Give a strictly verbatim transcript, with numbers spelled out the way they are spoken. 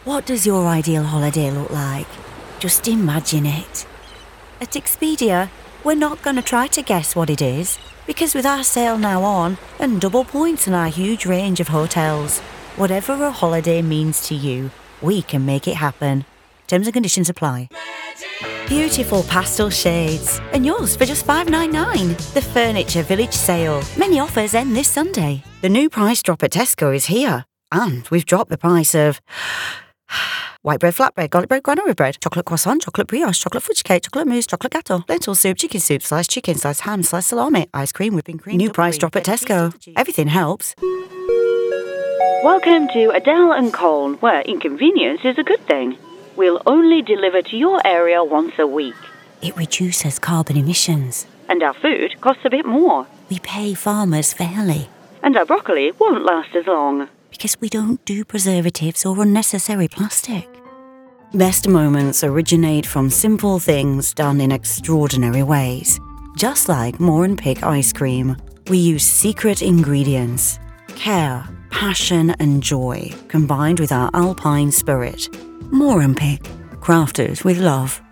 What does your ideal holiday look like? Just imagine it. At Expedia, we're not going to try to guess what it is, because with our sale now on and double points on our huge range of hotels, whatever a holiday means to you, we can make it happen. Terms and conditions apply. Beautiful pastel shades, and yours for just five ninety-nine. The Furniture Village sale. Many offers end this Sunday. The new price drop at Tesco is here, and we've dropped the price of white bread, flatbread, garlic bread, granary bread, chocolate croissant, chocolate brioche, chocolate fudge cake, chocolate mousse, chocolate gâteau, lentil soup, chicken soup, sliced chicken, sliced ham, sliced salami, ice cream, whipping cream. New price drop at Tesco. Everything helps. Welcome to Adele and Colne, where inconvenience is a good thing. We'll only deliver to your area once a week. It reduces carbon emissions. And our food costs a bit more. We pay farmers fairly. And our broccoli won't last as long. Because we don't do preservatives or unnecessary plastic. Best moments originate from simple things done in extraordinary ways. Just like Morenpick ice cream. We use secret ingredients. Care, passion and joy combined with our alpine spirit. Morenpick, crafted with love.